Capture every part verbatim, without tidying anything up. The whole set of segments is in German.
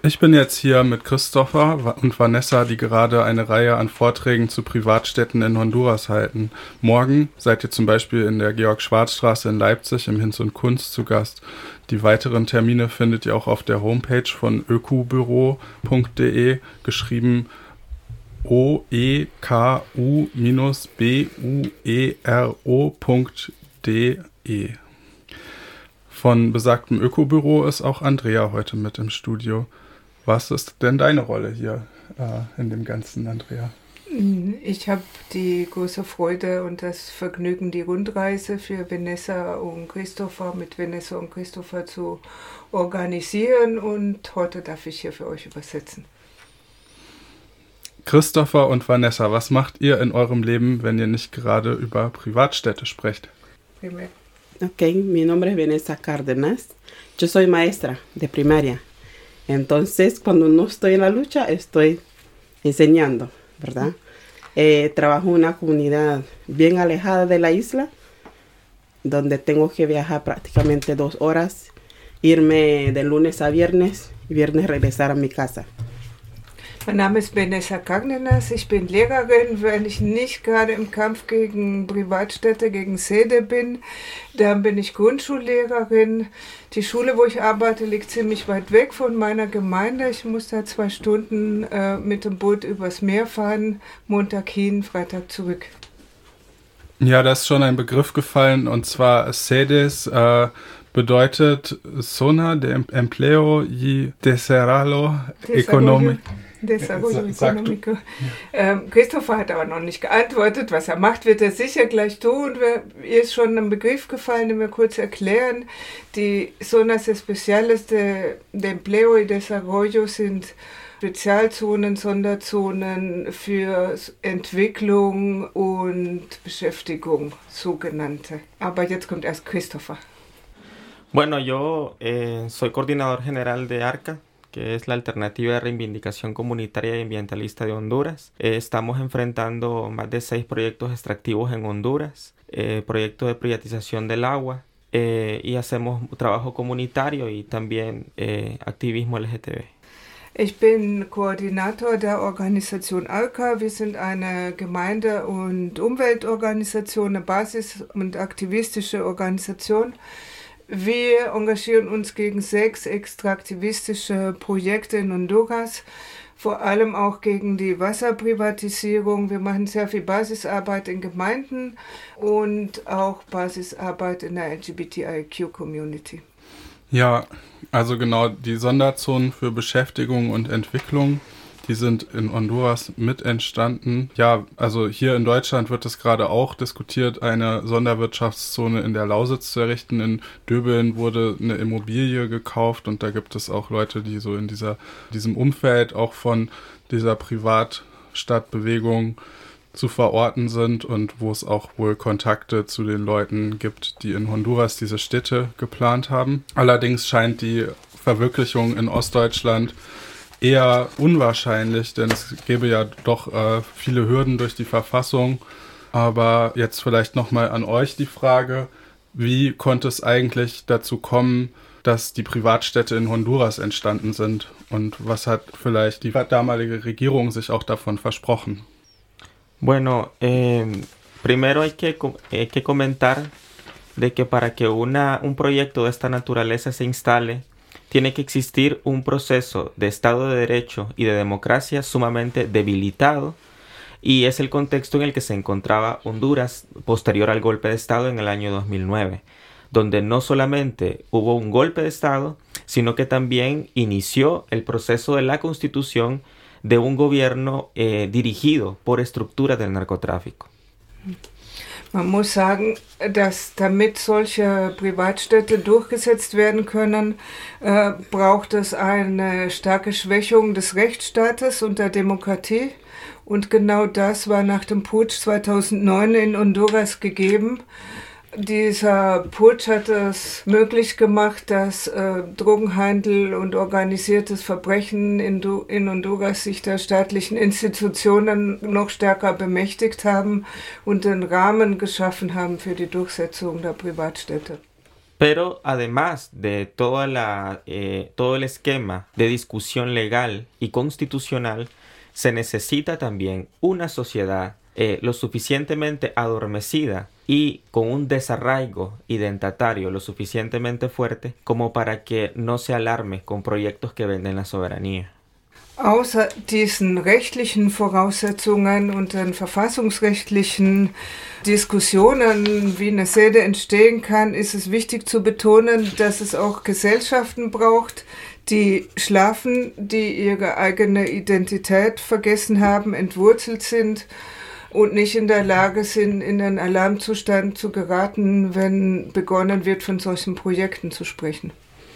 Ich bin jetzt hier mit Christopher und Vanessa, die gerade eine Reihe an Vorträgen zu Privatstädten in Honduras halten. Morgen seid ihr zum Beispiel in der Georg-Schwarz-Straße in Leipzig im Hinz und Kunst zu Gast. Die weiteren Termine findet ihr auch auf der Homepage von ökubüro punkt de, geschrieben o e k u b u e r o punkt de. Von besagtem Ökobüro ist auch Andrea heute mit im Studio. Was ist denn deine Rolle hier äh, in dem Ganzen, Andrea? Ich habe die große Freude und das Vergnügen, die Rundreise für Vanessa und Christopher mit Vanessa und Christopher zu organisieren, und heute darf ich hier für euch übersetzen. Christopher und Vanessa, was macht ihr in eurem Leben, wenn ihr nicht gerade über Privatstädte sprecht? Ok, mi nombre es Vanessa Cárdenas. Yo soy maestra de primaria. Entonces, cuando no estoy en la lucha, estoy enseñando, ¿verdad? Eh, trabajo en una comunidad bien alejada de la isla, donde tengo que viajar prácticamente dos horas, irme de lunes a viernes y viernes regresar a mi casa. Mein Name ist Vanessa Cárdenas, ich bin Lehrerin. Wenn ich nicht gerade im Kampf gegen Privatstädte, gegen Sede bin, dann bin ich Grundschullehrerin. Die Schule, wo ich arbeite, liegt ziemlich weit weg von meiner Gemeinde. Ich muss da zwei Stunden äh, mit dem Boot übers Meer fahren, Montag hin, Freitag zurück. Ja, da ist schon ein Begriff gefallen, und zwar Sedes äh, bedeutet Zona de Empleo y Desarrollo Económico. Desarrollo Económico. Ähm, Christopher hat aber noch nicht geantwortet. Was er macht, wird er sicher gleich tun. Ihr ist schon ein Begriff gefallen, den wir kurz erklären. Die Zonas Especiales de, de Empleo y Desarrollo sind Spezialzonen, Sonderzonen für Entwicklung und Beschäftigung, sogenannte. Aber jetzt kommt erst Christopher. Bueno, yo eh, soy coordinador general de ARCA, que es la Alternativa de Reivindicación Comunitaria y Ambientalista de Honduras. Eh, estamos enfrentando más de seis proyectos extractivos en Honduras, eh, proyectos de privatización del agua, eh, y hacemos trabajo comunitario y también eh, activismo L G T B. Ich bin Koordinator der Organisation ARCA. Wir sind eine Gemeinde- und Umweltorganisation, eine Basis- und aktivistische Organisation. Wir engagieren uns gegen sechs extraktivistische Projekte in Honduras, vor allem auch gegen die Wasserprivatisierung. Wir machen sehr viel Basisarbeit in Gemeinden und auch Basisarbeit in der L G B T I Q-Community. Ja, also genau, die Sonderzonen für Beschäftigung und Entwicklung, die sind in Honduras mit entstanden. Ja, also hier in Deutschland wird es gerade auch diskutiert, eine Sonderwirtschaftszone in der Lausitz zu errichten. In Döbeln wurde eine Immobilie gekauft, und da gibt es auch Leute, die so in dieser, diesem Umfeld auch von dieser Privatstadtbewegung zu verorten sind, und wo es auch wohl Kontakte zu den Leuten gibt, die in Honduras diese Städte geplant haben. Allerdings scheint die Verwirklichung in Ostdeutschland eher unwahrscheinlich, denn es gäbe ja doch äh, viele Hürden durch die Verfassung. Aber jetzt vielleicht nochmal an euch die Frage, wie konnte es eigentlich dazu kommen, dass die Privatstädte in Honduras entstanden sind, und was hat vielleicht die damalige Regierung sich auch davon versprochen? Bueno, eh, primero hay que, hay que comentar de que para que una, un proyecto de esta naturaleza se instale, tiene que existir un proceso de Estado de Derecho y de democracia sumamente debilitado, y es el contexto en el que se encontraba Honduras posterior al golpe de Estado en el año dos mil nueve, donde no solamente hubo un golpe de Estado, sino que también inició el proceso de la constitución de un gobierno eh, dirigido por estructuras del narcotráfico. Man muss sagen, dass damit solche Privatstädte durchgesetzt werden können, äh, braucht es eine starke Schwächung des Rechtsstaates und der Demokratie. Und genau das war nach dem Putsch zweitausendneun in Honduras gegeben. Dieser Putsch hat es möglich gemacht, dass äh, Drogenhandel und organisiertes Verbrechen in, du- in Honduras sich der staatlichen Institutionen noch stärker bemächtigt haben und den Rahmen geschaffen haben für die Durchsetzung der Privatstädte. Pero además de toda la, eh, todo el esquema de discusión legal y constitucional, se necesita también una sociedad eh, lo suficientemente adormecida y con un desarraigo identitario lo suficientemente fuerte como para que no se alarme con proyectos que venden la soberanía. Außer diesen rechtlichen Voraussetzungen und den verfassungsrechtlichen Diskussionen, wie eine Sede entstehen kann, ist es wichtig zu betonen, dass es auch Gesellschaften braucht, die schlafen, die ihre eigene Identität vergessen haben, entwurzelt sind und nicht in der Lage sind, in einen Alarmzustand zu geraten, wenn begonnen wird, von solchen Projekten zu sprechen.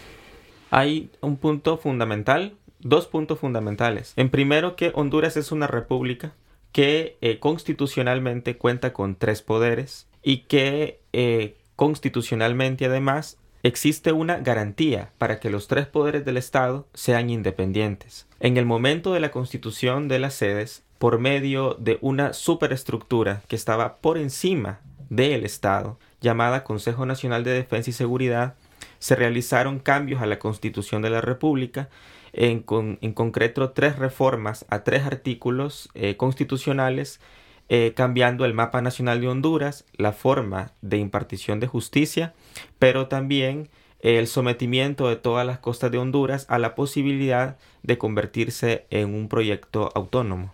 Hay un punto fundamental. Dos puntos fundamentales. En primero, que Honduras es una república que eh, constitucionalmente cuenta con tres poderes y que eh, constitucionalmente además existe una garantía para que los tres poderes del Estado sean independientes. En el momento de la constitución de las sedes, por medio de una superestructura que estaba por encima del Estado, llamada Consejo Nacional de Defensa y Seguridad, se realizaron cambios a la Constitución de la República. En, con, en concreto, tres reformas a tres artículos eh, constitucionales, eh, cambiando el mapa nacional de Honduras, la forma de impartición de justicia, pero también eh, el sometimiento de todas las costas de Honduras a la posibilidad de convertirse en un proyecto autónomo.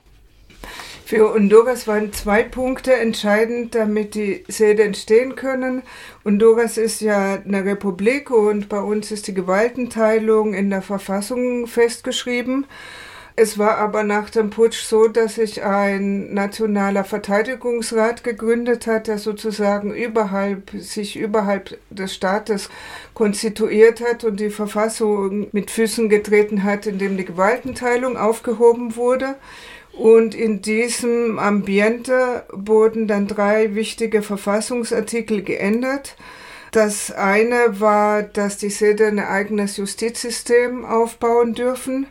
Für Honduras waren zwei Punkte entscheidend, damit die Sede entstehen können. Honduras ist ja eine Republik und bei uns ist die Gewaltenteilung in der Verfassung festgeschrieben. Es war aber nach dem Putsch so, dass sich ein nationaler Verteidigungsrat gegründet hat, der sozusagen überhalb, sich überhalb des Staates konstituiert hat und die Verfassung mit Füßen getreten hat, indem die Gewaltenteilung aufgehoben wurde. Und in diesem Ambiente wurden dann drei wichtige Verfassungsartikel geändert. Das eine war, dass die Sede ein eigenes Justizsystem aufbauen dürfen.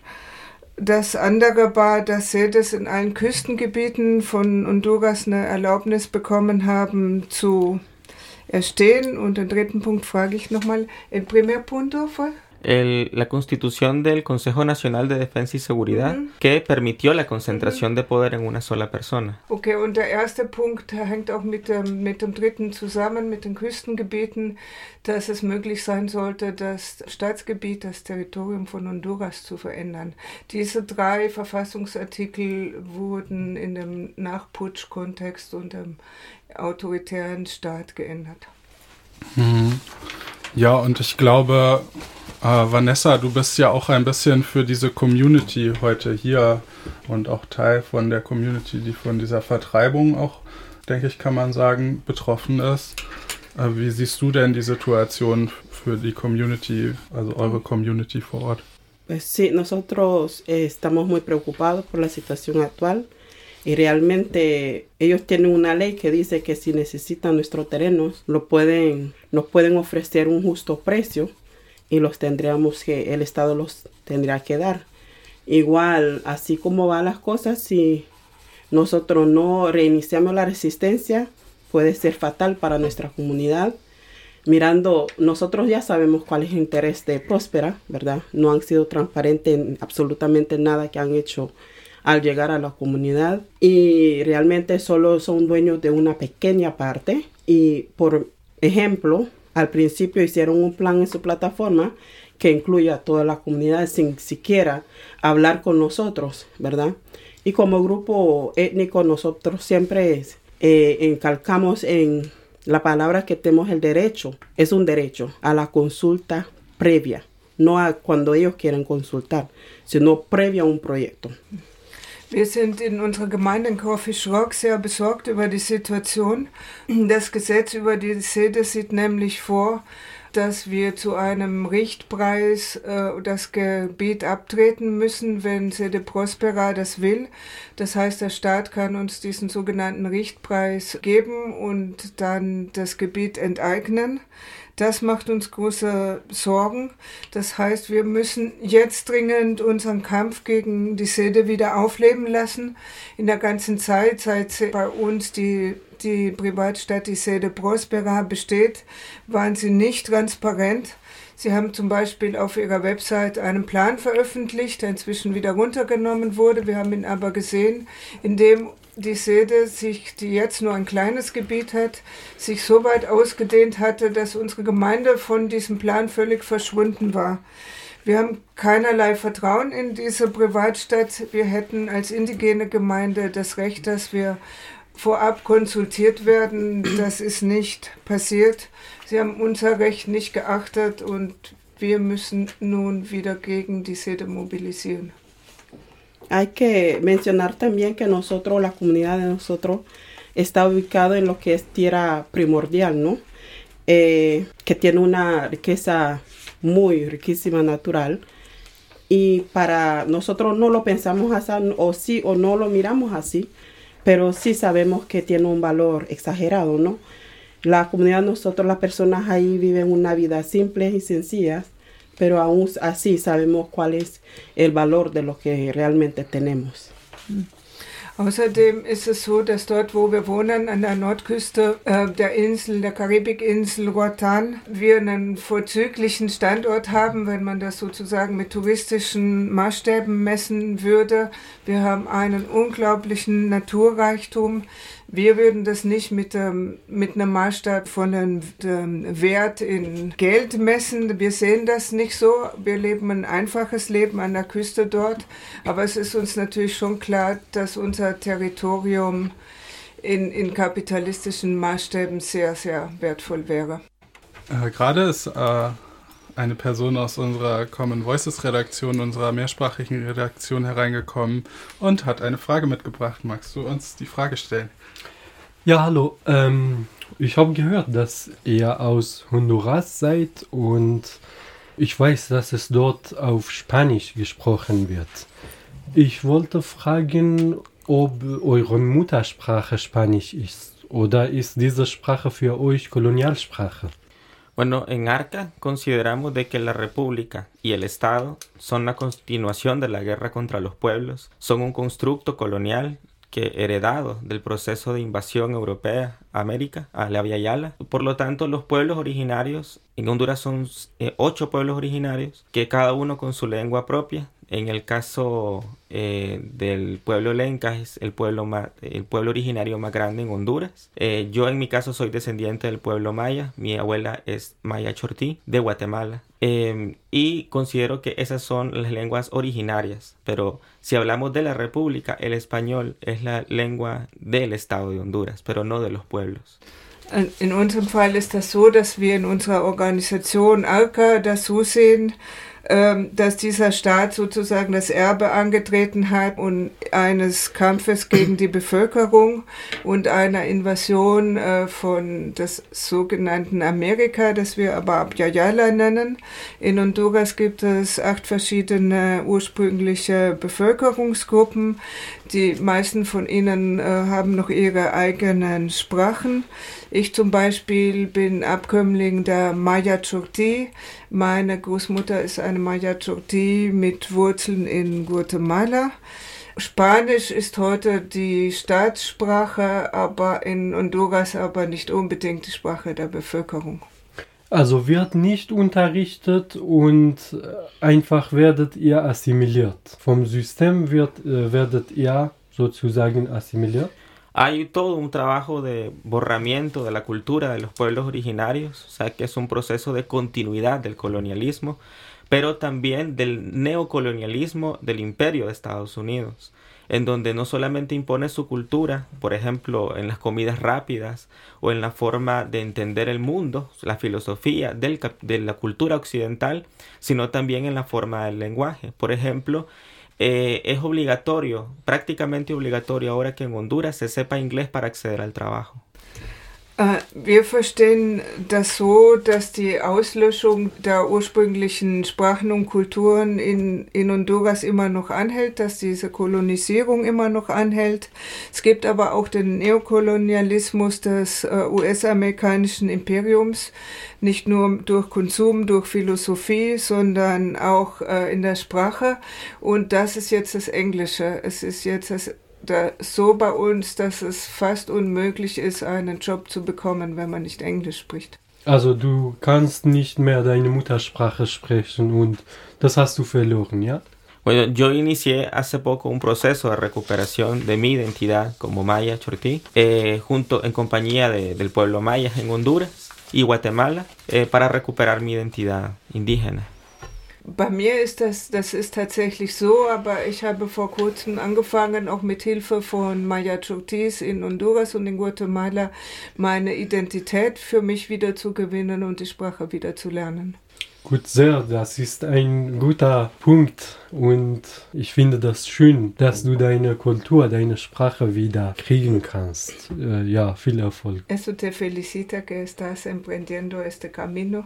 Das andere war, dass Sedes in allen Küstengebieten von Honduras eine Erlaubnis bekommen haben zu erstehen. Und den dritten Punkt frage ich nochmal, el primer punto fue? El, la constitución del Consejo Nacional de Defensa y Seguridad, uh-huh. que permitió la concentración uh-huh. de poder en una sola persona. Okay, und der erste Punkt hängt auch mit dem, mit dem dritten zusammen, mit den Küstengebieten, dass es möglich sein sollte, das Staatsgebiet, das Territorium von Honduras zu verändern. Diese drei Verfassungsartikel wurden in dem Nachputsch-Kontext und dem autoritären Staat geändert. Mhm. Ja, und ich glaube, äh, Vanessa, du bist ja auch ein bisschen für diese Community heute hier und auch Teil von der Community, die von dieser Vertreibung auch, denke ich, kann man sagen, betroffen ist. Äh, wie siehst du denn die Situation für die Community, also eure Community vor Ort? Pues sí, nosotros eh, estamos muy preocupados por la situación actual. Y realmente ellos tienen una ley que dice que si necesitan nuestros terrenos, lo pueden, nos pueden ofrecer un justo precio y los tendríamos que, el Estado los tendría que dar. Igual, así como van las cosas, si nosotros no reiniciamos la resistencia, puede ser fatal para nuestra comunidad. Mirando, nosotros ya sabemos cuál es el interés de Próspera, ¿verdad? No han sido transparentes en absolutamente nada que han hecho al llegar a la comunidad y realmente solo son dueños de una pequeña parte y por ejemplo al principio hicieron un plan en su plataforma que incluye a toda la comunidad sin siquiera hablar con nosotros, ¿verdad? Y como grupo étnico nosotros siempre eh, encalcamos en la palabra que tenemos el derecho, es un derecho a la consulta previa, no a cuando ellos quieren consultar, sino previa a un proyecto. Wir sind in unserer Gemeinde in Crawfish Rock sehr besorgt über die Situation. Das Gesetz über die Sede sieht nämlich vor, dass wir zu einem Richtpreis äh, das Gebiet abtreten müssen, wenn Sede Prospera das will. Das heißt, der Staat kann uns diesen sogenannten Richtpreis geben und dann das Gebiet enteignen. Das macht uns große Sorgen. Das heißt, wir müssen jetzt dringend unseren Kampf gegen die Sede wieder aufleben lassen. In der ganzen Zeit, seit bei uns die, die Privatstadt, die Sede Prospera besteht, waren sie nicht transparent. Sie haben zum Beispiel auf ihrer Website einen Plan veröffentlicht, der inzwischen wieder runtergenommen wurde. Wir haben ihn aber gesehen, in dem die Sede sich, die jetzt nur ein kleines Gebiet hat, sich so weit ausgedehnt hatte, dass unsere Gemeinde von diesem Plan völlig verschwunden war. Wir haben keinerlei Vertrauen in diese Privatstadt. Wir hätten als indigene Gemeinde das Recht, dass wir vorab konsultiert werden. Das ist nicht passiert. Sie haben unser Recht nicht geachtet und wir müssen nun wieder gegen die Sede mobilisieren. Hay que mencionar también que nosotros, la comunidad de nosotros, está ubicado en lo que es tierra primordial, ¿no? Eh, que tiene una riqueza muy riquísima natural. Y para nosotros no lo pensamos así, o sí o no lo miramos así, pero sí sabemos que tiene un valor exagerado, ¿no? La comunidad de nosotros, las personas ahí viven una vida simple y sencilla, pero aún así sabemos cuál es el valor de lo que realmente tenemos. Außerdem ist es so, dass dort, wo wir wohnen, an der Nordküste äh, der Insel, der Karibikinsel Roatan, wir einen vorzüglichen Standort haben, wenn man das sozusagen mit touristischen Maßstäben messen würde. Wir haben einen unglaublichen Naturreichtum. Wir würden das nicht mit, ähm, mit einem Maßstab von einem ähm, Wert in Geld messen. Wir sehen das nicht so. Wir leben ein einfaches Leben an der Küste dort. Aber es ist uns natürlich schon klar, dass unser Territorium in, in kapitalistischen Maßstäben sehr, sehr wertvoll wäre. Äh, gerade ist äh, eine Person aus unserer Common Voices Redaktion, unserer mehrsprachigen Redaktion hereingekommen und hat eine Frage mitgebracht. Magst du uns die Frage stellen? Ja, hallo. Ähm, ich habe gehört, dass ihr aus Honduras seid und ich weiß, dass es dort auf Spanisch gesprochen wird. Ich wollte fragen, ob eure Muttersprache Spanisch ist oder ist diese Sprache für euch Kolonialsprache? Bueno, en Arca consideramos de que la República y el Estado son la continuación de la guerra contra los pueblos, son un constructo colonial que heredado del proceso de invasión europea a América, a la Via Yala. Por lo tanto, los pueblos originarios, en Honduras son eh, ocho pueblos originarios, que cada uno con su lengua propia. En el caso eh, del pueblo Lenca es el pueblo, más, el pueblo originario más grande en Honduras. Eh, yo en mi caso soy descendiente del pueblo maya. Mi abuela es maya chortí de Guatemala. Eh, y considero que esas son las lenguas originarias. Pero si hablamos de la República, el español es la lengua del Estado de Honduras, pero no de los pueblos. In unserem Fall ist das so, dass wir in unserer Organisation Arca das so sehen, dass dieser Staat sozusagen das Erbe angetreten hat und eines Kampfes gegen die Bevölkerung und einer Invasion äh, von des sogenannten Amerika, das wir aber Abya-Yala nennen. In Honduras gibt es acht verschiedene ursprüngliche Bevölkerungsgruppen. Die meisten von ihnen äh, haben noch ihre eigenen Sprachen. Ich zum Beispiel bin Abkömmling der Maya Chortí. Meine Großmutter ist eine Maya Chortí mit Wurzeln in Guatemala. Spanisch ist heute die Staatssprache, aber in Honduras aber nicht unbedingt die Sprache der Bevölkerung. Also wird nicht unterrichtet und einfach werdet ihr assimiliert. Vom System wird, werdet ihr sozusagen assimiliert. Hay todo un trabajo de borramiento de la cultura de los pueblos originarios, o sea que es un proceso de continuidad del colonialismo, pero también del neocolonialismo del imperio de Estados Unidos, en donde no solamente impone su cultura, por ejemplo, en las comidas rápidas o en la forma de entender el mundo, la filosofía del, de la cultura occidental, sino también en la forma del lenguaje. Por ejemplo, Eh, es obligatorio, prácticamente obligatorio ahora que en Honduras se sepa inglés para acceder al trabajo. Wir verstehen das so, dass die Auslöschung der ursprünglichen Sprachen und Kulturen in, in Honduras immer noch anhält, dass diese Kolonisierung immer noch anhält. Es gibt aber auch den Neokolonialismus des äh, U S-amerikanischen Imperiums, nicht nur durch Konsum, durch Philosophie, sondern auch äh, in der Sprache. Und das ist jetzt das Englische. Es ist jetzt das Da, so bei uns, dass es fast unmöglich ist, einen Job zu bekommen, wenn man nicht Englisch spricht. Also du kannst nicht mehr deine Muttersprache sprechen und das hast du verloren, ¿ya? Bueno, yo inicié hace poco un proceso de recuperación de mi identidad como maya chortí, eh, junto en compañía de, del pueblo maya en Honduras y Guatemala, eh, para recuperar mi identidad indígena. Bei mir ist das, das ist tatsächlich so, aber ich habe vor kurzem angefangen, auch mit Hilfe von Maya Chortís in Honduras und in Guatemala meine Identität für mich wieder zu gewinnen und die Sprache wieder zu lernen. Gut, sehr, das ist ein guter Punkt und ich finde das schön, dass du deine Kultur, deine Sprache wieder kriegen kannst. Äh, ja, viel Erfolg. Eso te felicita que estás emprendiendo este camino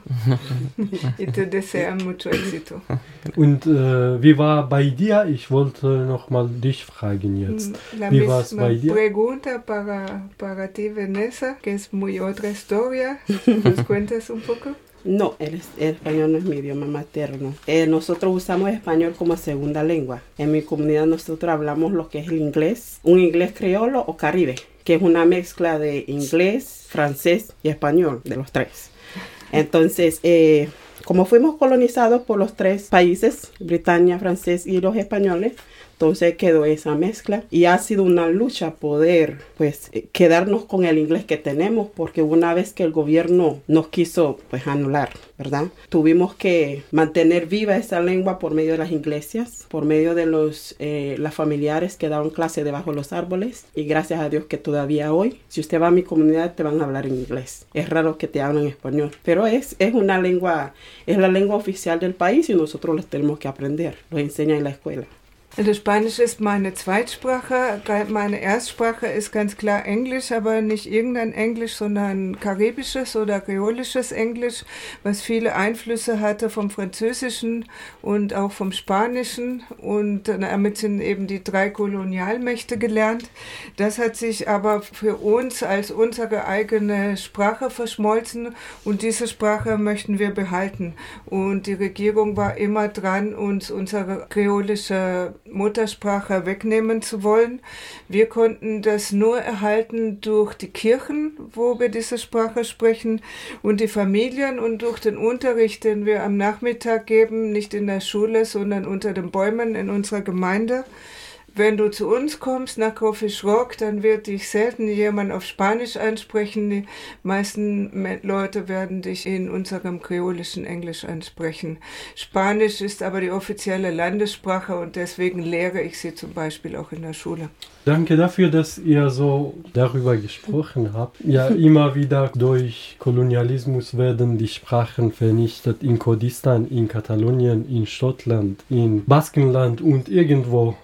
y te desean mucho éxito. Und äh, wie war bei dir? Ich wollte noch mal dich fragen jetzt. La wie war es bei dir? Pregunta para, para ti, Vanessa, que es muy otra historia. ¿Nos cuentas un poco? No, el, el español no es mi idioma materno. Eh, nosotros usamos español como segunda lengua. En mi comunidad nosotros hablamos lo que es el inglés, un inglés criollo o caribe, que es una mezcla de inglés, francés y español, de los tres. Entonces, eh, como fuimos colonizados por los tres países, Britania, francés y los españoles, entonces quedó esa mezcla y ha sido una lucha poder pues quedarnos con el inglés que tenemos, porque una vez que el gobierno nos quiso pues anular, ¿verdad? Tuvimos que mantener viva esa lengua por medio de las iglesias, por medio de los eh, las familiares que daban clase debajo de los árboles, y gracias a Dios que todavía hoy, si usted va a mi comunidad, te van a hablar en inglés. Es raro que te hablen en español, pero es, es una lengua, es la lengua oficial del país y nosotros los tenemos que aprender, los enseñan en la escuela. Also Spanisch ist meine Zweitsprache, meine Erstsprache ist ganz klar Englisch, aber nicht irgendein Englisch, sondern karibisches oder kreolisches Englisch, was viele Einflüsse hatte vom Französischen und auch vom Spanischen, und damit sind eben die drei Kolonialmächte gelernt. Das hat sich aber für uns als unsere eigene Sprache verschmolzen und diese Sprache möchten wir behalten. Und die Regierung war immer dran, uns unsere kreolische Muttersprache wegnehmen zu wollen. Wir konnten das nur erhalten durch die Kirchen, wo wir diese Sprache sprechen, und die Familien und durch den Unterricht, den wir am Nachmittag geben, nicht in der Schule, sondern unter den Bäumen in unserer Gemeinde. Wenn du zu uns kommst nach Crawfish Rock, dann wird dich selten jemand auf Spanisch ansprechen. Die meisten Leute werden dich in unserem kreolischen Englisch ansprechen. Spanisch ist aber die offizielle Landessprache und deswegen lehre ich sie zum Beispiel auch in der Schule. Danke dafür, dass ihr so darüber gesprochen habt. Ja, immer wieder durch Kolonialismus werden die Sprachen vernichtet. In Kurdistan, in Katalonien, in Schottland, in Baskenland und irgendwo.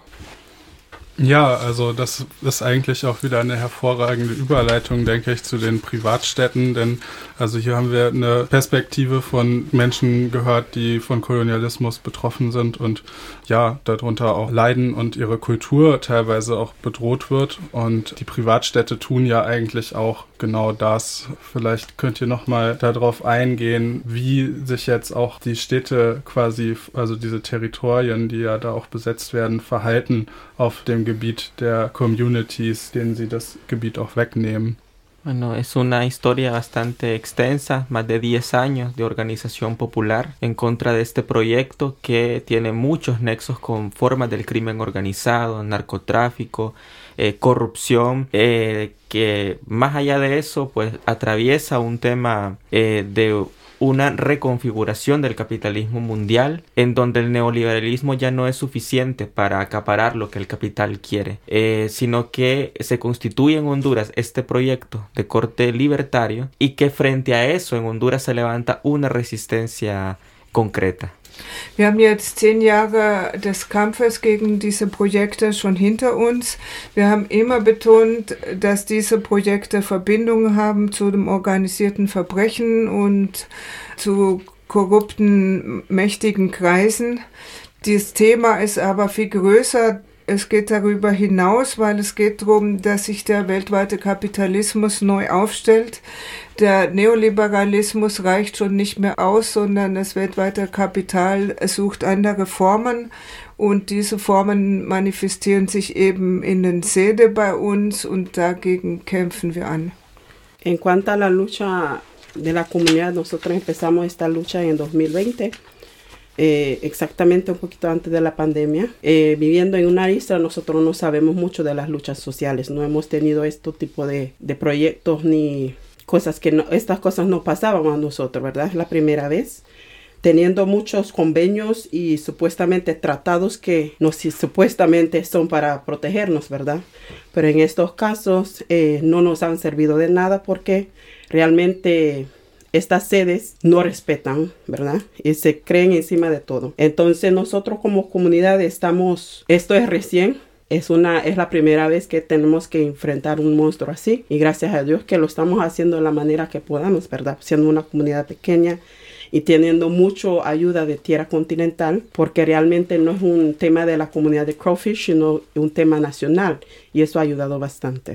Ja, also das ist eigentlich auch wieder eine hervorragende Überleitung, denke ich, zu den Privatstädten, denn also hier haben wir eine Perspektive von Menschen gehört, die von Kolonialismus betroffen sind und ja, darunter auch leiden und ihre Kultur teilweise auch bedroht wird, und die Privatstädte tun ja eigentlich auch genau das. Vielleicht könnt ihr nochmal darauf eingehen, wie sich jetzt auch die Städte quasi, also diese Territorien, die ja da auch besetzt werden, verhalten auf dem Gebiet der Communities, denen sie das Gebiet auch wegnehmen. Bueno, es una historia bastante extensa, más de diez años de organización popular en contra de este proyecto que tiene muchos nexos con formas del crimen organizado, narcotráfico, eh, corrupción, eh, que más allá de eso, pues atraviesa un tema eh, de una reconfiguración del capitalismo mundial, en donde el neoliberalismo ya no es suficiente para acaparar lo que el capital quiere, eh, sino que se constituye en Honduras este proyecto de corte libertario, y que frente a eso en Honduras se levanta una resistencia concreta. Wir haben jetzt zehn Jahre des Kampfes gegen diese Projekte schon hinter uns. Wir haben immer betont, dass diese Projekte Verbindungen haben zu dem organisierten Verbrechen und zu korrupten, mächtigen Kreisen. Dieses Thema ist aber viel größer. Es geht darüber hinaus, weil es geht darum, dass sich der weltweite Kapitalismus neu aufstellt. Der Neoliberalismus reicht schon nicht mehr aus, sondern das weltweite Kapital sucht andere Formen. Und diese Formen manifestieren sich eben in den SEDE bei uns und dagegen kämpfen wir an. En cuanto a la lucha de la comunidad, nosotros empezamos esta lucha en dos mil veinte. Eh, exactamente un poquito antes de la pandemia. Eh, viviendo en una isla, nosotros no sabemos mucho de las luchas sociales, no hemos tenido este tipo de, de proyectos ni cosas que no, estas cosas no pasaban a nosotros, ¿verdad? Es la primera vez, teniendo muchos convenios y supuestamente tratados que no, si, supuestamente son para protegernos, ¿verdad? Pero en estos casos eh, no nos han servido de nada porque realmente estas sedes no respetan, ¿verdad? Y se creen encima de todo. Entonces nosotros como comunidad estamos, esto es recién, es, una, es la primera vez que tenemos que enfrentar un monstruo así. Y gracias a Dios que lo estamos haciendo de la manera que podamos, ¿verdad? Siendo una comunidad pequeña y teniendo mucha ayuda de Tierra Continental, porque realmente no es un tema de la comunidad de Crawfish, sino un tema nacional. Y eso ha ayudado bastante.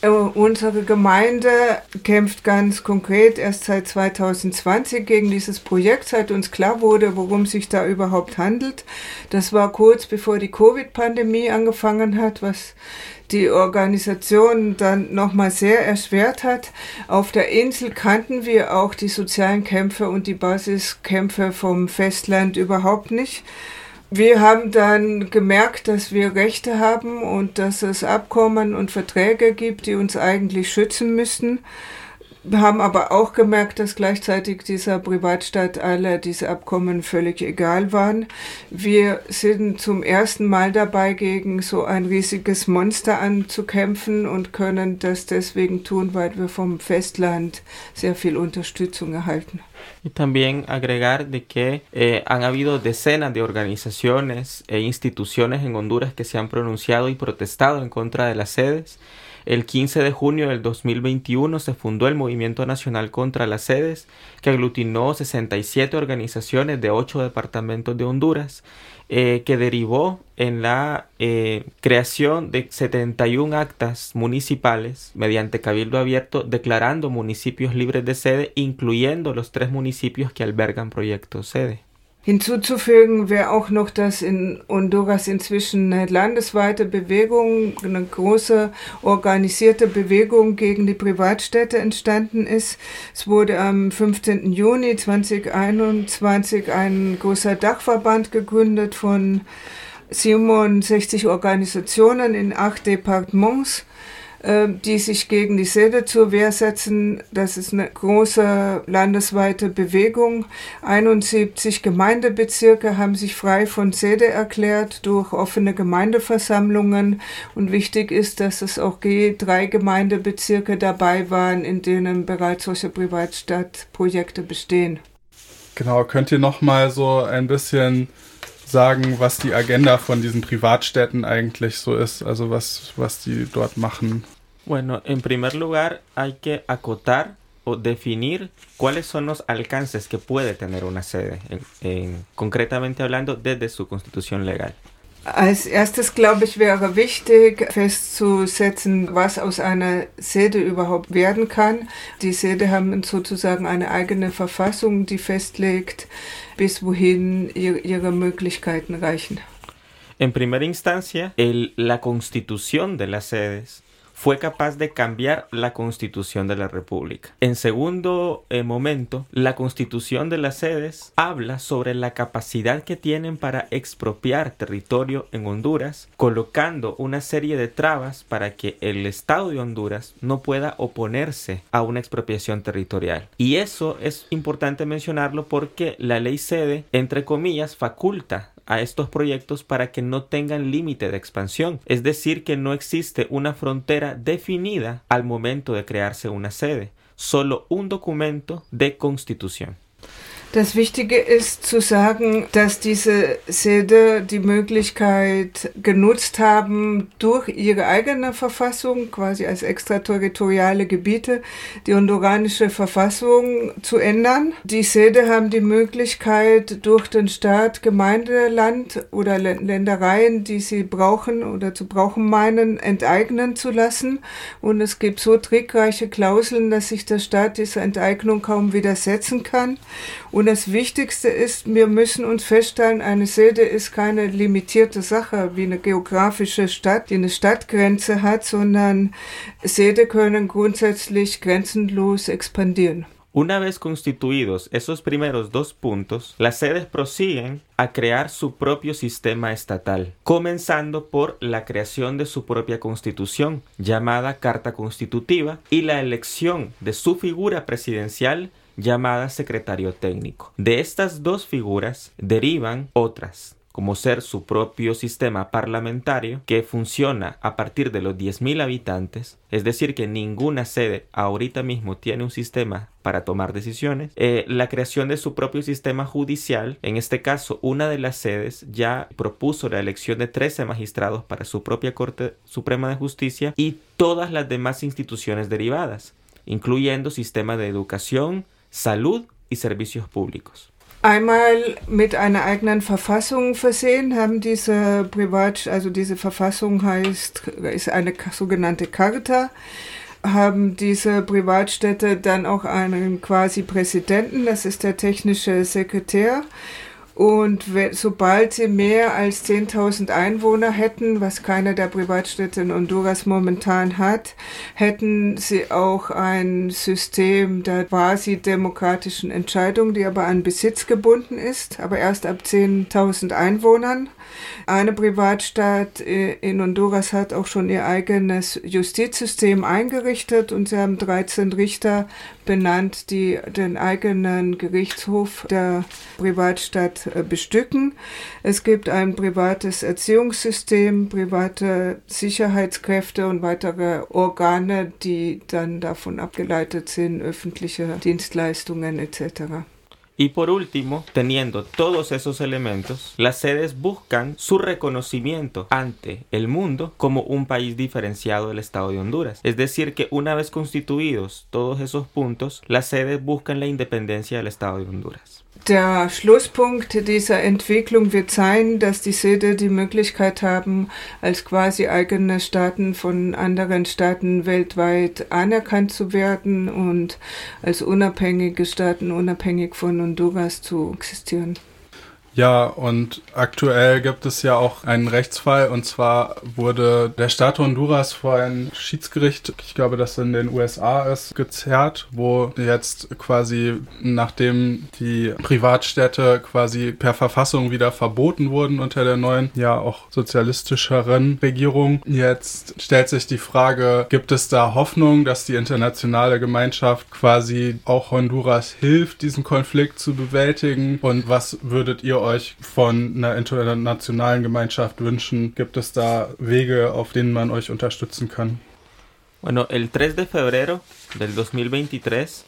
Unsere Gemeinde kämpft ganz konkret erst seit zwanzig zwanzig gegen dieses Projekt, seit uns klar wurde, worum sich da überhaupt handelt. Das war kurz bevor die Covid-Pandemie angefangen hat, was die Organisation dann nochmal sehr erschwert hat. Auf der Insel kannten wir auch die sozialen Kämpfe und die Basiskämpfe vom Festland überhaupt nicht. Wir haben dann gemerkt, dass wir Rechte haben und dass es Abkommen und Verträge gibt, die uns eigentlich schützen müssten. Wir haben aber auch gemerkt, dass gleichzeitig dieser Privatstaat alle diese Abkommen völlig egal waren. Wir sind zum ersten Mal dabei, gegen so ein riesiges Monster anzukämpfen und können das deswegen tun, weil wir vom Festland sehr viel Unterstützung erhalten. Y también agregar de que eh, han habido decenas de organizaciones e instituciones en Honduras que se han pronunciado y protestado en contra de las sedes. El quince de junio del dos mil veintiuno se fundó el Movimiento Nacional contra las Sedes, que aglutinó sesenta y siete organizaciones de ocho departamentos de Honduras, eh, que derivó en la eh, creación de setenta y un actas municipales mediante cabildo abierto declarando municipios libres de sede, incluyendo los tres municipios que albergan proyectos sede. Hinzuzufügen wäre auch noch, dass in Honduras inzwischen eine landesweite Bewegung, eine große organisierte Bewegung gegen die Privatstädte entstanden ist. Es wurde am fünfzehnten Juni zweitausendeinundzwanzig ein großer Dachverband gegründet von siebenundsechzig Organisationen in acht Departements, die sich gegen die Sede zur Wehr setzen. Das ist eine große landesweite Bewegung. einundsiebzig Gemeindebezirke haben sich frei von Sede erklärt durch offene Gemeindeversammlungen. Und wichtig ist, dass es auch drei Gemeindebezirke dabei waren, in denen bereits solche Privatstadtprojekte bestehen. Genau, könnt ihr noch mal so ein bisschen sagen, was die Agenda von diesen Privatstädten eigentlich so ist, also was, was die dort machen? Bueno, en primer lugar hay que acotar o definir cuáles son los alcances que puede tener una sede, en, en, concretamente hablando desde su constitución legal. Als erstes, glaube ich, wäre wichtig festzusetzen, was aus einer Sede überhaupt werden kann. Die Sede haben sozusagen eine eigene Verfassung, die festlegt, bis wohin ihr, ihre Möglichkeiten reichen. En primera instancia, el, la constitución de las sedes fue capaz de cambiar la Constitución de la República. En segundo eh, momento, la Constitución de las sedes habla sobre la capacidad que tienen para expropiar territorio en Honduras, colocando una serie de trabas para que el Estado de Honduras no pueda oponerse a una expropiación territorial. Y eso es importante mencionarlo porque la ley sede, entre comillas, faculta a estos proyectos para que no tengan límite de expansión, es decir, que no existe una frontera definida al momento de crearse una sede, solo un documento de constitución. Das Wichtige ist zu sagen, dass diese Sede die Möglichkeit genutzt haben, durch ihre eigene Verfassung, quasi als extraterritoriale Gebiete, die honduranische Verfassung zu ändern. Die Sede haben die Möglichkeit, durch den Staat Gemeinde, Land oder Ländereien, die sie brauchen oder zu brauchen meinen, enteignen zu lassen. Und es gibt so trickreiche Klauseln, dass sich der Staat dieser Enteignung kaum widersetzen kann. Und das Wichtigste ist, wir müssen uns feststellen, eine Sede ist keine limitierte Sache wie eine geografische Stadt, die eine Stadtgrenze hat, sondern Sede können grundsätzlich grenzenlos expandieren. Una vez constituidos esos primeros dos puntos, las sedes prosiguen a crear su propio sistema estatal, comenzando por la creación de su propia constitución, llamada Carta Constitutiva, y la elección de su figura presidencial, llamada secretario técnico. De estas dos figuras derivan otras, como ser su propio sistema parlamentario que funciona a partir de los diez mil habitantes, es decir que ninguna sede ahorita mismo tiene un sistema para tomar decisiones, eh, la creación de su propio sistema judicial, en este caso una de las sedes ya propuso la elección de trece magistrados para su propia Corte Suprema de Justicia y todas las demás instituciones derivadas, incluyendo sistema de educación, salud y servicios públicos. Einmal mit einer eigenen Verfassung versehen, haben diese Privat, also diese Verfassung heißt, ist eine sogenannte Charta, haben diese Privatstädte dann auch einen quasi Präsidenten, das ist der technische Sekretär. Und sobald sie mehr als zehntausend Einwohner hätten, was keine der Privatstädte in Honduras momentan hat, hätten sie auch ein System der quasi demokratischen Entscheidung, die aber an Besitz gebunden ist, aber erst ab zehntausend Einwohnern. Eine Privatstadt in Honduras hat auch schon ihr eigenes Justizsystem eingerichtet und sie haben dreizehn Richter benannt, die den eigenen Gerichtshof der Privatstadt bestücken. Es gibt ein privates Erziehungssystem, private Sicherheitskräfte und weitere Organe, die dann davon abgeleitet sind, öffentliche Dienstleistungen et cetera. Y por último, teniendo todos esos elementos, las sedes buscan su reconocimiento ante el mundo como un país diferenciado del Estado de Honduras. Es decir, que una vez constituidos todos esos puntos, las sedes buscan la independencia del Estado de Honduras. Der Schlusspunkt dieser Entwicklung wird sein, dass die Sede die Möglichkeit haben, als quasi eigene Staaten von anderen Staaten weltweit anerkannt zu werden und als unabhängige Staaten unabhängig von Honduras zu existieren. Ja, und aktuell gibt es ja auch einen Rechtsfall, und zwar wurde der Staat Honduras vor ein Schiedsgericht, ich glaube, das in den U S A ist, gezerrt, wo jetzt quasi, nachdem die Privatstädte quasi per Verfassung wieder verboten wurden unter der neuen, ja auch sozialistischeren Regierung, jetzt stellt sich die Frage, gibt es da Hoffnung, dass die internationale Gemeinschaft quasi auch Honduras hilft, diesen Konflikt zu bewältigen, und was würdet ihr euch von einer internationalen Gemeinschaft wünschen? Gibt es da Wege, auf denen man euch unterstützen kann? Bueno, el tres de febrero del dos mil veintitrés,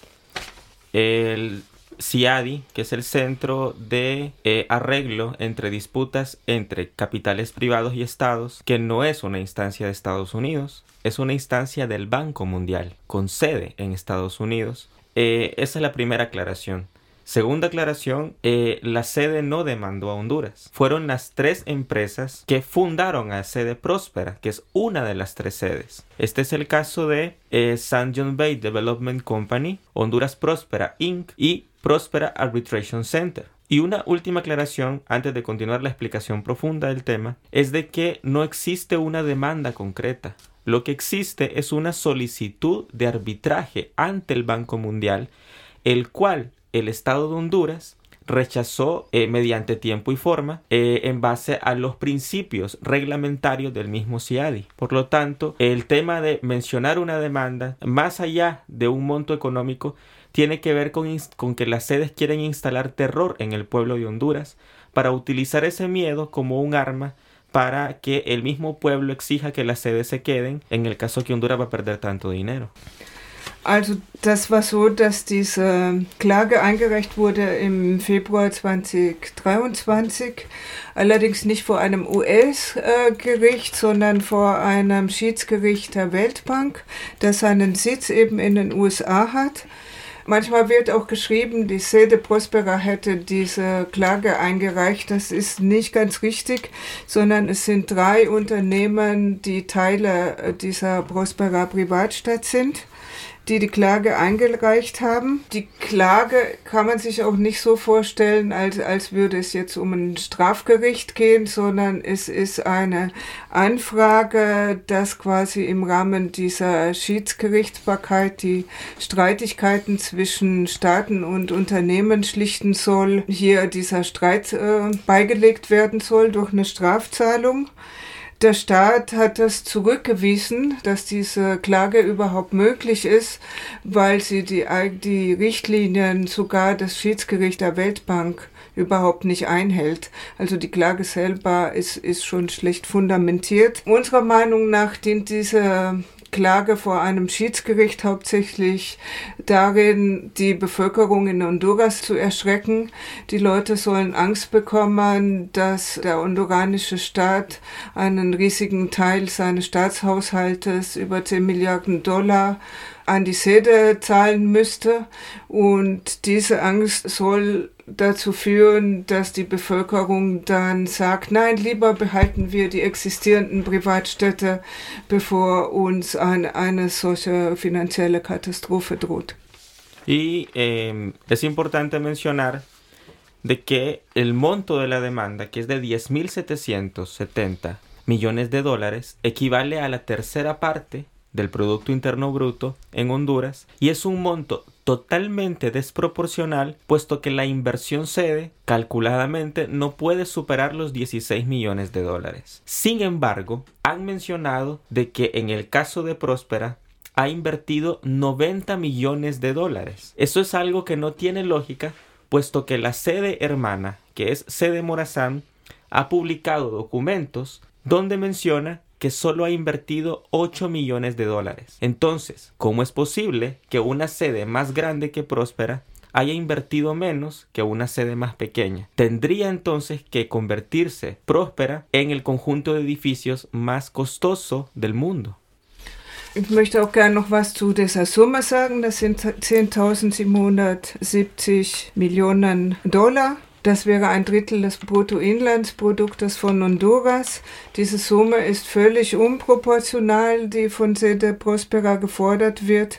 el C I A D I, que es el Centro de eh, Arreglo entre Disputas entre Capitales Privados y Estados, que no es una instancia de Estados Unidos, es una instancia del Banco Mundial, con sede en Estados Unidos. Eh, esa es la primera aclaración. Segunda aclaración, eh, la sede no demandó a Honduras. Fueron las tres empresas que fundaron a Sede Próspera, que es una de las tres sedes. Este es el caso de eh, San John Bay Development Company, Honduras Próspera incorporated y Próspera Arbitration Center. Y una última aclaración, antes de continuar la explicación profunda del tema, es de que no existe una demanda concreta. Lo que existe es una solicitud de arbitraje ante el Banco Mundial, el cual el Estado de Honduras rechazó eh, mediante tiempo y forma eh, en base a los principios reglamentarios del mismo C I A D I. Por lo tanto, el tema de mencionar una demanda, más allá de un monto económico, tiene que ver con, con que las sedes quieren instalar terror en el pueblo de Honduras para utilizar ese miedo como un arma para que el mismo pueblo exija que las sedes se queden en el caso que Honduras va a perder tanto dinero. Also das war so, dass diese Klage eingereicht wurde im Februar zweitausenddreiundzwanzig, allerdings nicht vor einem U S-Gericht, sondern vor einem Schiedsgericht der Weltbank, das seinen Sitz eben in den U S A hat. Manchmal wird auch geschrieben, die Sede Prospera hätte diese Klage eingereicht. Das ist nicht ganz richtig, sondern es sind drei Unternehmen, die Teile dieser Prospera Privatstadt sind, die die Klage eingereicht haben. Die Klage kann man sich auch nicht so vorstellen, als, als würde es jetzt um ein Strafgericht gehen, sondern es ist eine Anfrage, dass quasi im Rahmen dieser Schiedsgerichtsbarkeit die Streitigkeiten zwischen Staaten und Unternehmen schlichten soll. Hier dieser Streit äh, beigelegt werden soll durch eine Strafzahlung. Der Staat hat das zurückgewiesen, dass diese Klage überhaupt möglich ist, weil sie die, die Richtlinien sogar des Schiedsgerichts der Weltbank überhaupt nicht einhält. Also die Klage selber ist, ist schon schlecht fundamentiert. Unserer Meinung nach dient diese Klage vor einem Schiedsgericht hauptsächlich darin, die Bevölkerung in Honduras zu erschrecken. Die Leute sollen Angst bekommen, dass der honduranische Staat einen riesigen Teil seines Staatshaushaltes, über zehn Milliarden Dollar, an die Sede zahlen müsste. Und diese Angst soll dazu führen, dass die Bevölkerung dann sagt, nein, lieber behalten wir die existierenden Privatstädte, bevor uns eine, eine solche finanzielle Katastrophe droht. Y eh, es importante mencionar de que el monto de la demanda, que es de diez mil setecientos setenta millones de dólares, equivale a la tercera parte del Producto Interno Bruto en Honduras y es un monto totalmente desproporcional, puesto que la inversión sede calculadamente no puede superar los dieciséis millones de dólares. Sin embargo, han mencionado de que en el caso de Prospera ha invertido noventa millones de dólares. Eso es algo que no tiene lógica, puesto que la sede hermana, que es Sede Morazán, ha publicado documentos donde menciona que solo ha invertido ocho millones de dólares. Entonces, ¿cómo es posible que una sede más grande que Prospera haya invertido menos que una sede más pequeña? Tendría entonces que convertirse Prospera en el conjunto de edificios más costoso del mundo. Ich möchte auch gerne noch was zu dieser Summe sagen. Das sind zehntausendsiebenhundertsiebzig Millionen Dollar. Das wäre ein Drittel des Bruttoinlandsproduktes von Honduras. Diese Summe ist völlig unproportional, die von Sede Prospera gefordert wird.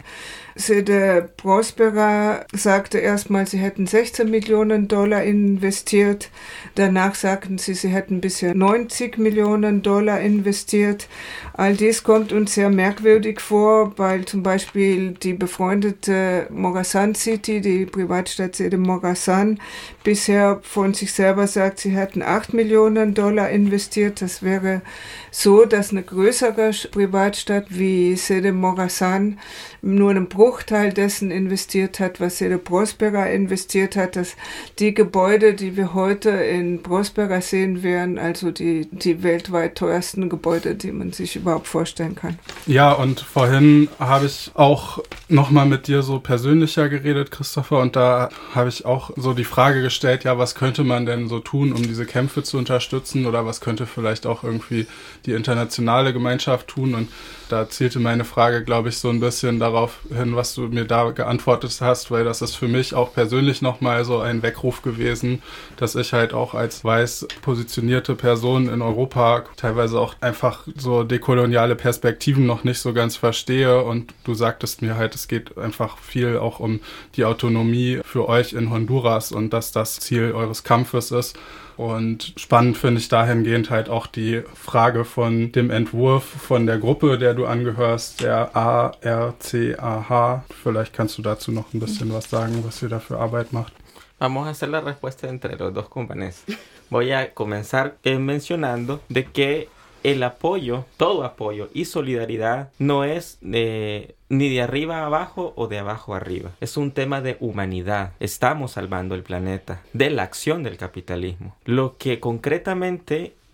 Sede Prospera sagte erstmal, sie hätten sechzehn Millionen Dollar investiert. Danach sagten sie, sie hätten bisher neunzig Millionen Dollar investiert. All dies kommt uns sehr merkwürdig vor, weil zum Beispiel die befreundete Morazán City, die Privatstadt Sede Morazán, bisher von sich selber sagt, sie hätten acht Millionen Dollar investiert. Das wäre so, dass eine größere Privatstadt wie Sede Morazán nur einen Bruchteil dessen investiert hat, was Sede Prospera investiert hat, dass die Gebäude, die wir heute in Prospera sehen werden, also die, die weltweit teuersten Gebäude, die man sich überhaupt vorstellen kann. Ja, und vorhin habe ich auch nochmal mit dir so persönlicher geredet, Christopher, und da habe ich auch so die Frage gestellt, ja, was könnte man denn so tun, um diese Kämpfe zu unterstützen, oder was könnte vielleicht auch irgendwie die internationale Gemeinschaft tun, und da zielte meine Frage, glaube ich, so ein bisschen darauf hin, was du mir da geantwortet hast, weil das ist für mich auch persönlich nochmal so ein Weckruf gewesen, dass ich halt auch als weiß positionierte Person in Europa teilweise auch einfach so dekoloniale Perspektiven noch nicht so ganz verstehe, und du sagtest mir halt, es geht einfach viel auch um die Autonomie für euch in Honduras und dass das Ziel eures Kampfes ist. Und spannend finde ich dahingehend halt auch die Frage von dem Entwurf von der Gruppe, der du angehörst, der A R C A H. Vielleicht kannst du dazu noch ein bisschen was sagen, was ihr da für Arbeit macht. Vamos a hacer la respuesta entre los dos compañeros. Voy a comenzar eh, mencionando de que el apoyo, todo apoyo y solidaridad no es eh, ni de arriba a abajo o de abajo a arriba. Es un tema de humanidad. Estamos salvando el planeta de la acción del capitalismo. Lo que concretamente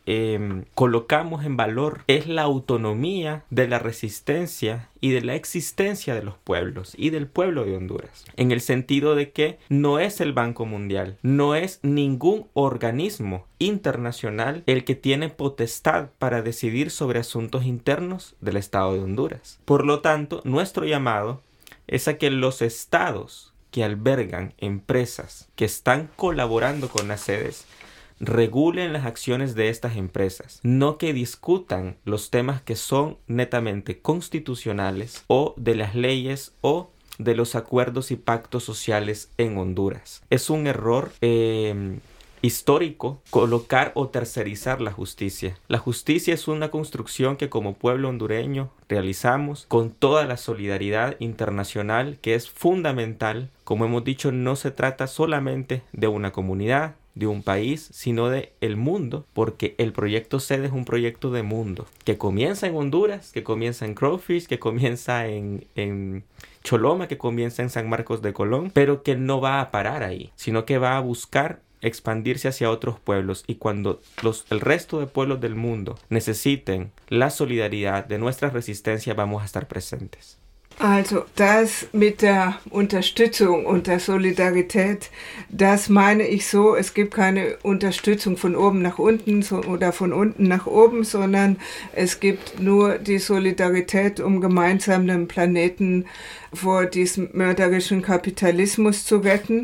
eh, colocamos en valor es la autonomía de la resistencia y de la existencia de los pueblos y del pueblo de Honduras, en el sentido de que no es el Banco Mundial, no es ningún organismo internacional el que tiene potestad para decidir sobre asuntos internos del Estado de Honduras. Por lo tanto, nuestro llamado es a que los estados que albergan empresas que están colaborando con las sedes regulen las acciones de estas empresas, no que discutan los temas que son netamente constitucionales o de las leyes o de los acuerdos y pactos sociales en Honduras. Es un error eh, histórico colocar o tercerizar la justicia. La justicia es una construcción que como pueblo hondureño realizamos con toda la solidaridad internacional que es fundamental. Como hemos dicho, no se trata solamente de una comunidad, de un país, sino de el mundo, porque el proyecto SEDE es un proyecto de mundo, que comienza en Honduras, que comienza en Crawfish, que comienza en, en Choloma, que comienza en San Marcos de Colón, pero que no va a parar ahí, sino que va a buscar expandirse hacia otros pueblos, y cuando los, el resto de pueblos del mundo necesiten la solidaridad de nuestra resistencia, vamos a estar presentes. Also das mit der Unterstützung und der Solidarität, das meine ich so, es gibt keine Unterstützung von oben nach unten so, oder von unten nach oben, sondern es gibt nur die Solidarität, um gemeinsam den Planeten vor diesem mörderischen Kapitalismus zu retten.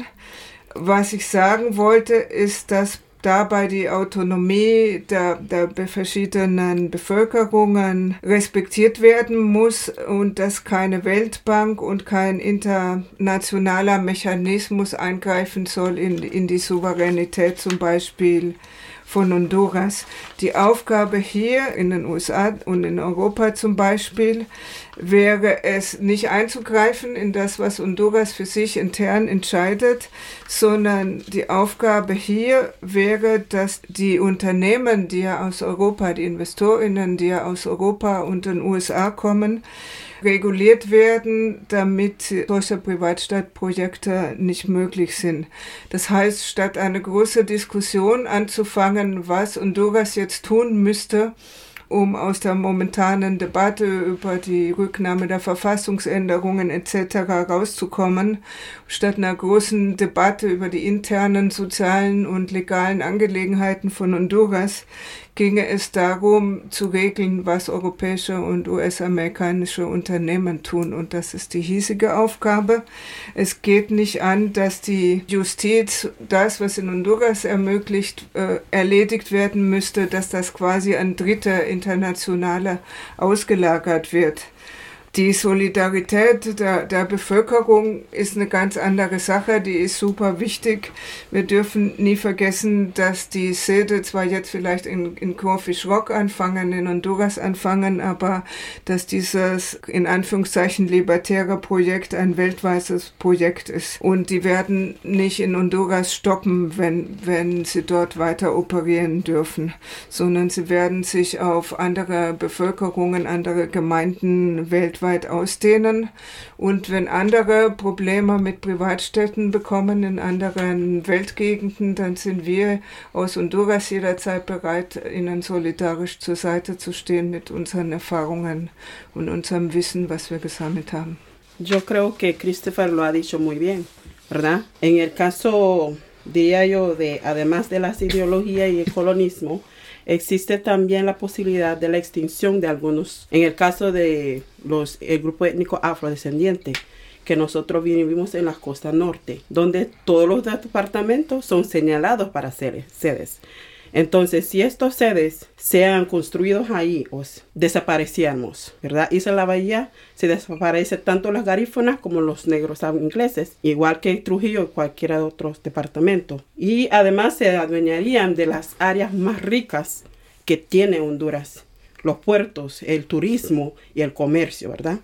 Was ich sagen wollte, ist, dass dabei die Autonomie der, der verschiedenen Bevölkerungen respektiert werden muss und dass keine Weltbank und kein internationaler Mechanismus eingreifen soll in, in die Souveränität zum Beispiel von Honduras. Die Aufgabe hier in den U S A und in Europa zum Beispiel wäre es, nicht einzugreifen in das, was Honduras für sich intern entscheidet, sondern die Aufgabe hier wäre, dass die Unternehmen, die ja aus Europa, die InvestorInnen, die ja aus Europa und den U S A kommen, reguliert werden, damit solche Privatstadtprojekte nicht möglich sind. Das heißt, statt eine große Diskussion anzufangen, was Honduras jetzt tun müsste, um aus der momentanen Debatte über die Rücknahme der Verfassungsänderungen et cetera rauszukommen, statt einer großen Debatte über die internen sozialen und legalen Angelegenheiten von Honduras, ginge es darum, zu regeln, was europäische und U S-amerikanische Unternehmen tun. Und das ist die hiesige Aufgabe. Es geht nicht an, dass die Justiz das, was in Honduras ermöglicht, äh, erledigt werden müsste, dass das quasi an Dritte internationale ausgelagert wird. Die Solidarität der, der Bevölkerung ist eine ganz andere Sache, die ist super wichtig. Wir dürfen nie vergessen, dass die SEDE zwar jetzt vielleicht in, in Crawfish Rock anfangen, in Honduras anfangen, aber dass dieses in Anführungszeichen libertäre Projekt ein weltweites Projekt ist. Und die werden nicht in Honduras stoppen, wenn, wenn sie dort weiter operieren dürfen, sondern sie werden sich auf andere Bevölkerungen, andere Gemeinden weltweit ausdehnen. Und wenn andere Probleme mit Privatstädten bekommen in anderen Weltgegenden, dann sind wir aus Honduras jederzeit bereit, ihnen solidarisch zur Seite zu stehen mit unseren Erfahrungen und unserem Wissen, was wir gesammelt haben. Yo creo que Christopher lo ha dicho muy bien, ¿verdad? En el caso, diría yo, de además de las ideologías y el colonismo, existe también la posibilidad de la extinción de algunos, en el caso de los, el grupo étnico afrodescendiente, que nosotros vivimos en la costa norte, donde todos los departamentos son señalados para sedes. sedes. Entonces, si estos sedes sean construidos ahí, pues, desaparecíamos, ¿verdad? Isla La Bahía se desaparece tanto las garífonas como los negros ingleses, igual que Trujillo y cualquiera de otros departamentos. Y además se adueñarían de las áreas más ricas que tiene Honduras, los puertos, el turismo y el comercio, ¿verdad?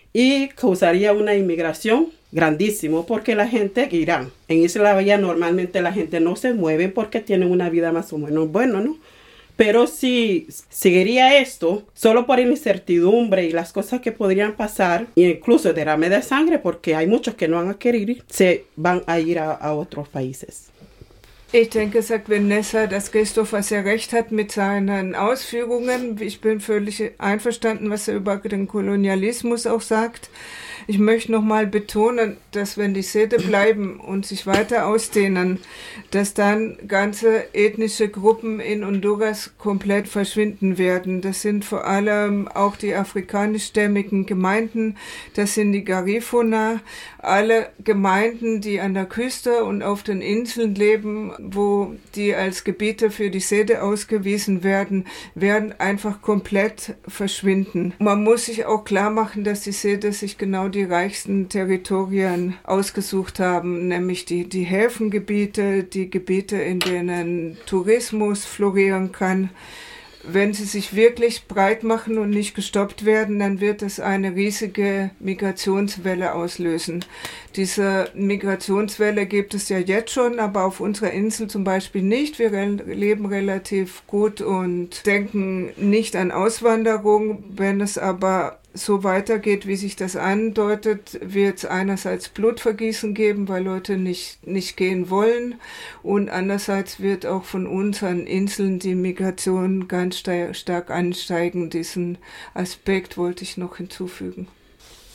Y causaría una inmigración grandísimo porque la gente irá. En Isla La Bahía normalmente la gente no se mueve porque tienen una vida más o menos buena, ¿no? Pero si seguiría esto, solo por incertidumbre y las cosas que podrían pasar, e incluso derrame de sangre, porque hay muchos que no van a querer ir, se van a ir a, a otros países. Ich denke, sagt Vanessa, dass Christopher sehr recht hat mit seinen Ausführungen. Ich bin völlig einverstanden, was er über den Kolonialismus auch sagt. Ich möchte nochmal betonen, dass wenn die Sede bleiben und sich weiter ausdehnen, dass dann ganze ethnische Gruppen in Honduras komplett verschwinden werden. Das sind vor allem auch die afrikanischstämmigen Gemeinden, das sind die Garifuna, alle Gemeinden, die an der Küste und auf den Inseln leben, wo die als Gebiete für die Sede ausgewiesen werden, werden einfach komplett verschwinden. Man muss sich auch klar machen, dass die Sede sich genau die reichsten Territorien ausgesucht haben, nämlich die, die Häfengebiete, die Gebiete, in denen Tourismus florieren kann. Wenn sie sich wirklich breit machen und nicht gestoppt werden, dann wird es eine riesige Migrationswelle auslösen. Diese Migrationswelle gibt es ja jetzt schon, aber auf unserer Insel zum Beispiel nicht. Wir re- leben relativ gut und denken nicht an Auswanderung. Wenn es aber so weitergeht, wie sich das andeutet, wird es einerseits Blutvergießen geben, weil Leute nicht, nicht gehen wollen, und andererseits wird auch von unseren Inseln die Migration ganz stark ansteigen. Diesen Aspekt wollte ich noch hinzufügen.